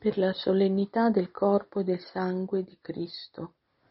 per la solennità del corpo e del sangue di Cristo.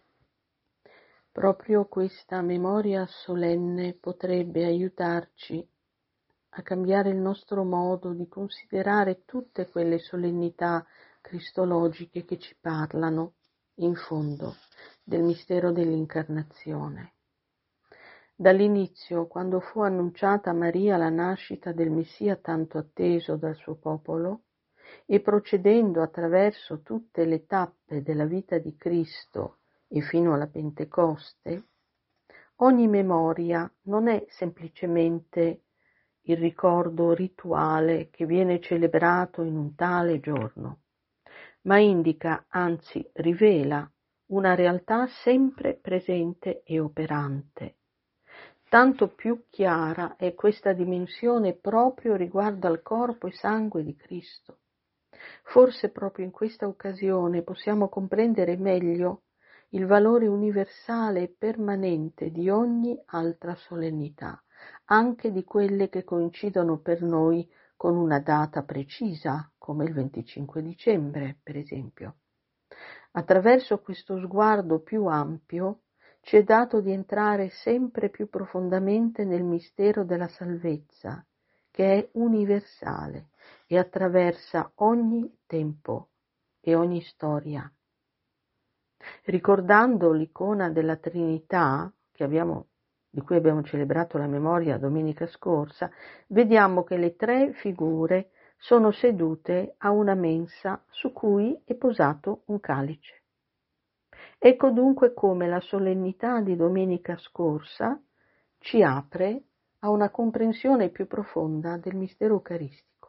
Proprio questa memoria solenne potrebbe aiutarci a cambiare il nostro modo di considerare tutte quelle solennità cristologiche che ci parlano, in fondo, del mistero dell'incarnazione. Dall'inizio, quando fu annunciata a Maria la nascita del Messia tanto atteso dal suo popolo, e procedendo attraverso tutte le tappe della vita di Cristo e fino alla Pentecoste, ogni memoria non è semplicemente il ricordo rituale che viene celebrato in un tale giorno, ma indica, anzi rivela, una realtà sempre presente e operante. Tanto più chiara è questa dimensione proprio riguardo al corpo e sangue di Cristo. Forse proprio in questa occasione possiamo comprendere meglio il valore universale e permanente di ogni altra solennità, anche di quelle che coincidono per noi con una data precisa, come il 25 dicembre, per esempio. Attraverso questo sguardo più ampio ci è dato di entrare sempre più profondamente nel mistero della salvezza, che è universale e attraversa ogni tempo e ogni storia. Ricordando l'icona della Trinità, di cui abbiamo celebrato la memoria domenica scorsa, vediamo che le tre figure sono sedute a una mensa su cui è posato un calice. Ecco dunque come la solennità di domenica scorsa ci apre a una comprensione più profonda del mistero eucaristico.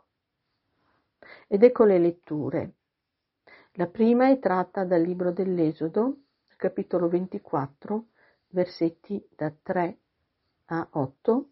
Ed ecco le letture. La prima è tratta dal libro dell'Esodo, capitolo 24, versetti da 3 a 8.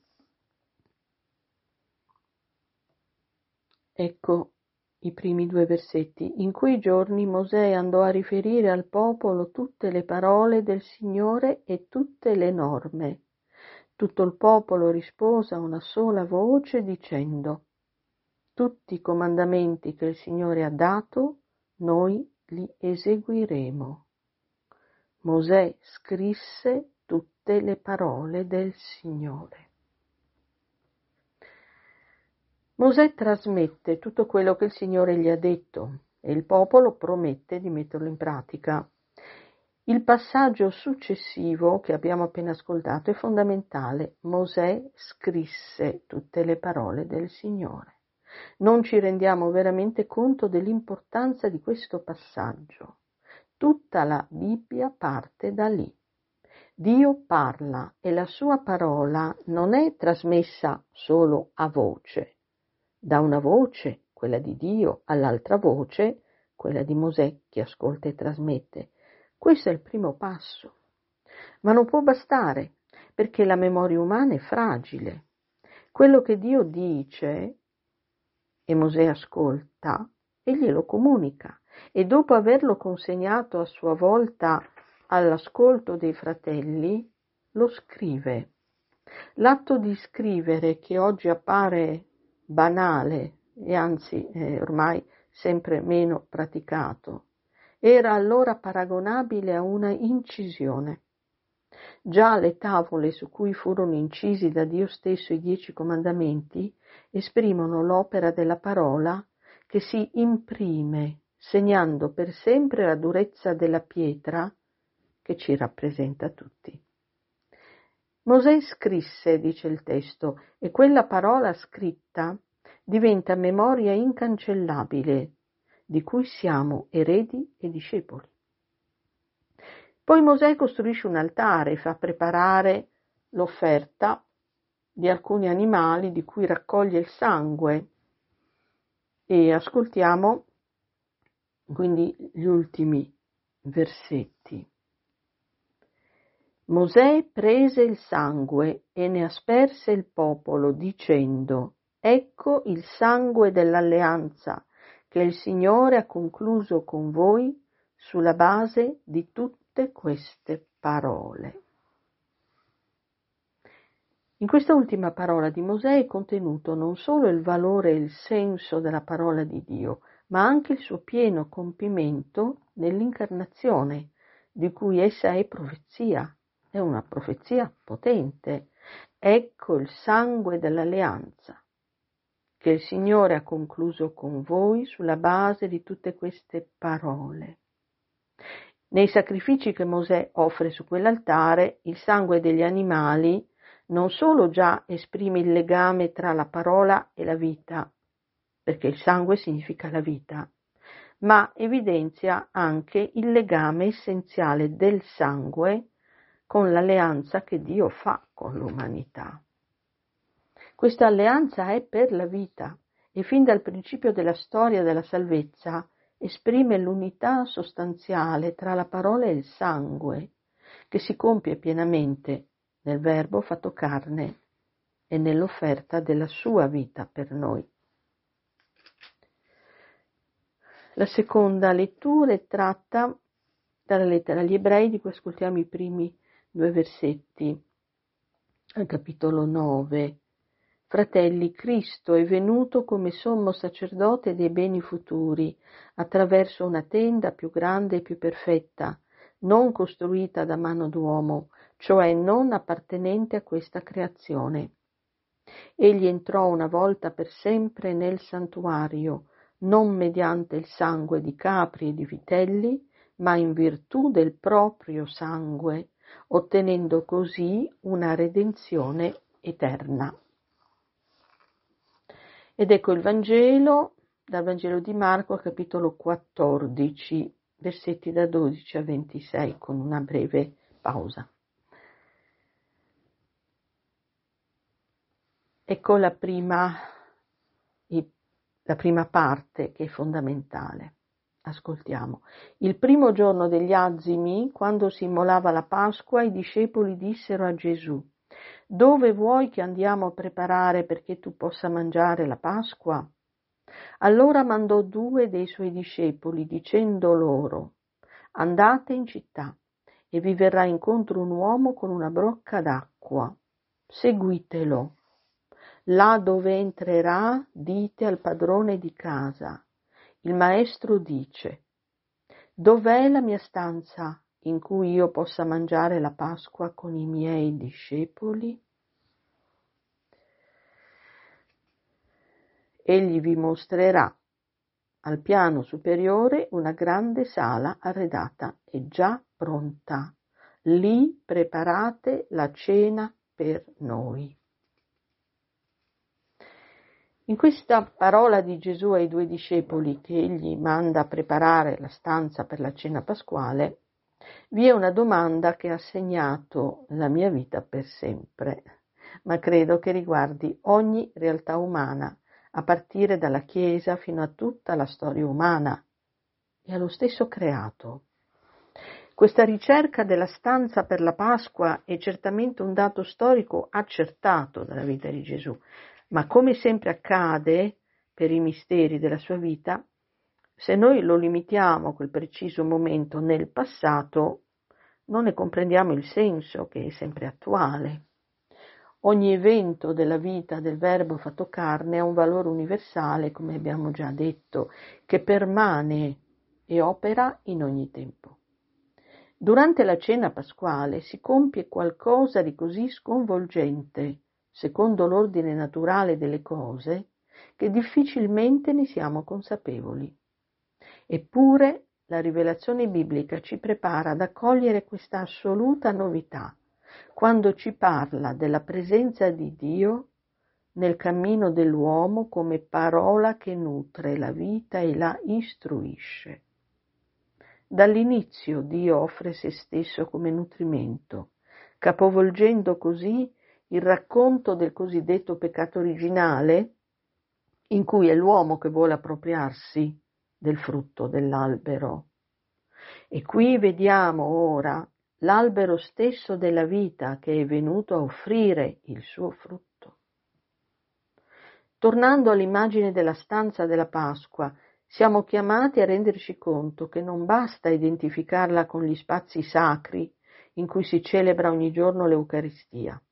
Ecco i primi due versetti. In quei giorni Mosè andò a riferire al popolo tutte le parole del Signore e tutte le norme. Tutto il popolo rispose a una sola voce dicendo: tutti i comandamenti che il Signore ha dato, noi li eseguiremo. Mosè scrisse tutte le parole del Signore. Mosè trasmette tutto quello che il Signore gli ha detto e il popolo promette di metterlo in pratica. Il passaggio successivo che abbiamo appena ascoltato è fondamentale. Mosè scrisse tutte le parole del Signore. Non ci rendiamo veramente conto dell'importanza di questo passaggio. Tutta la Bibbia parte da lì. Dio parla e la sua parola non è trasmessa solo a voce, da una voce, quella di Dio, all'altra voce, quella di Mosè, che ascolta e trasmette. Questo è il primo passo. Ma non può bastare, perché la memoria umana è fragile. Quello che Dio dice, e Mosè ascolta, egli lo comunica, e dopo averlo consegnato a sua volta all'ascolto dei fratelli, lo scrive. L'atto di scrivere, che oggi appare banale e anzi ormai sempre meno praticato, era allora paragonabile a una incisione. Già le tavole su cui furono incisi da Dio stesso i 10 comandamenti esprimono l'opera della parola che si imprime, segnando per sempre la durezza della pietra che ci rappresenta tutti. Mosè scrisse, dice il testo, e quella parola scritta diventa memoria incancellabile, di cui siamo eredi e discepoli. Poi Mosè costruisce un altare e fa preparare l'offerta di alcuni animali di cui raccoglie il sangue. E ascoltiamo quindi gli ultimi versetti. Mosè prese il sangue e ne asperse il popolo, dicendo: ecco il sangue dell'alleanza che il Signore ha concluso con voi sulla base di tutte queste parole. In questa ultima parola di Mosè è contenuto non solo il valore e il senso della parola di Dio, ma anche il suo pieno compimento nell'incarnazione, di cui essa è profezia. È una profezia potente. Ecco il sangue dell'alleanza che il Signore ha concluso con voi sulla base di tutte queste parole. Nei sacrifici che Mosè offre su quell'altare, il sangue degli animali non solo già esprime il legame tra la parola e la vita, perché il sangue significa la vita, ma evidenzia anche il legame essenziale del sangue con l'alleanza che Dio fa con l'umanità. Questa alleanza è per la vita e fin dal principio della storia della salvezza esprime l'unità sostanziale tra la parola e il sangue, che si compie pienamente nel Verbo fatto carne e nell'offerta della sua vita per noi. La seconda lettura è tratta dalla lettera agli Ebrei, di cui ascoltiamo i primi 2 versetti, al capitolo 9. Fratelli, Cristo è venuto come sommo sacerdote dei beni futuri, attraverso una tenda più grande e più perfetta, non costruita da mano d'uomo, cioè non appartenente a questa creazione. Egli entrò una volta per sempre nel santuario, non mediante il sangue di capri e di vitelli, ma in virtù del proprio sangue, ottenendo così una redenzione eterna. Ed ecco il Vangelo, dal Vangelo di Marco, capitolo 14, versetti da 12 a 26, con una breve pausa. Ecco la prima parte che è fondamentale. Ascoltiamo. Il primo giorno degli azimi, quando si immolava la Pasqua, i discepoli dissero a Gesù: «Dove vuoi che andiamo a preparare perché tu possa mangiare la Pasqua?» Allora mandò 2 dei suoi discepoli, dicendo loro: «Andate in città e vi verrà incontro un uomo con una brocca d'acqua. Seguitelo. Là dove entrerà, dite al padrone di casa: il maestro dice: dov'è la mia stanza in cui io possa mangiare la Pasqua con i miei discepoli? Egli vi mostrerà al piano superiore una grande sala arredata e già pronta. Lì preparate la cena per noi». In questa parola di Gesù ai 2 discepoli che egli manda a preparare la stanza per la cena pasquale, vi è una domanda che ha segnato la mia vita per sempre, ma credo che riguardi ogni realtà umana, a partire dalla Chiesa fino a tutta la storia umana e allo stesso creato. Questa ricerca della stanza per la Pasqua è certamente un dato storico accertato dalla vita di Gesù, ma come sempre accade per i misteri della sua vita, se noi lo limitiamo a quel preciso momento nel passato, non ne comprendiamo il senso, che è sempre attuale. Ogni evento della vita del Verbo fatto carne ha un valore universale, come abbiamo già detto, che permane e opera in ogni tempo. Durante la cena pasquale si compie qualcosa di così sconvolgente, secondo l'ordine naturale delle cose, che difficilmente ne siamo consapevoli. Eppure la rivelazione biblica ci prepara ad accogliere questa assoluta novità, quando ci parla della presenza di Dio nel cammino dell'uomo come parola che nutre la vita e la istruisce. Dall'inizio Dio offre se stesso come nutrimento, capovolgendo così il racconto del cosiddetto peccato originale, in cui è l'uomo che vuole appropriarsi del frutto dell'albero. E qui vediamo ora l'albero stesso della vita che è venuto a offrire il suo frutto. Tornando all'immagine della stanza della Pasqua, siamo chiamati a renderci conto che non basta identificarla con gli spazi sacri in cui si celebra ogni giorno l'Eucaristia.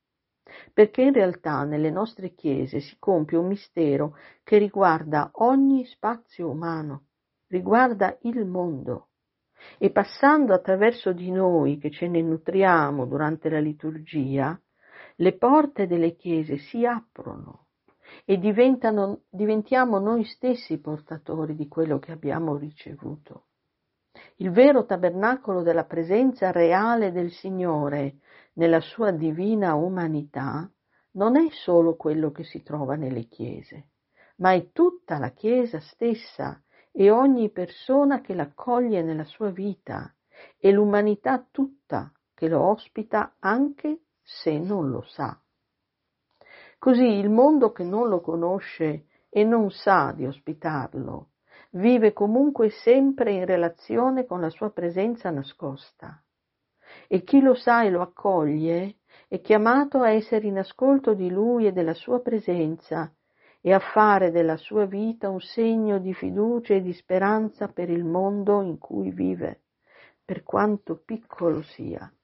perché in realtà nelle nostre chiese si compie un mistero che riguarda ogni spazio umano, riguarda il mondo. E passando attraverso di noi, che ce ne nutriamo durante la liturgia, le porte delle chiese si aprono e diventiamo noi stessi portatori di quello che abbiamo ricevuto. Il vero tabernacolo della presenza reale del Signore nella sua divina umanità non è solo quello che si trova nelle chiese, ma è tutta la Chiesa stessa e ogni persona che l'accoglie nella sua vita e l'umanità tutta che lo ospita anche se non lo sa. Così il mondo che non lo conosce e non sa di ospitarlo vive comunque sempre in relazione con la sua presenza nascosta. E chi lo sa e lo accoglie è chiamato a essere in ascolto di lui e della sua presenza e a fare della sua vita un segno di fiducia e di speranza per il mondo in cui vive, per quanto piccolo sia.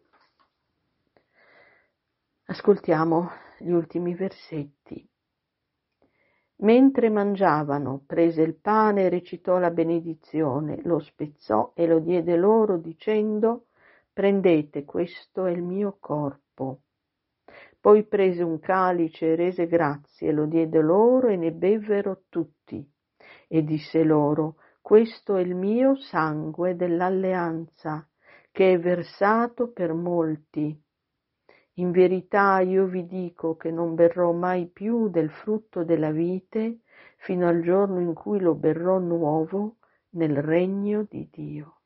Ascoltiamo gli ultimi versetti. Mentre mangiavano, prese il pane e recitò la benedizione, lo spezzò e lo diede loro dicendo: prendete, questo è il mio corpo. Poi prese un calice e rese grazie, lo diede loro e ne bevvero tutti. E disse loro: questo è il mio sangue dell'alleanza, che è versato per molti. In verità io vi dico che non berrò mai più del frutto della vite fino al giorno in cui lo berrò nuovo nel regno di Dio.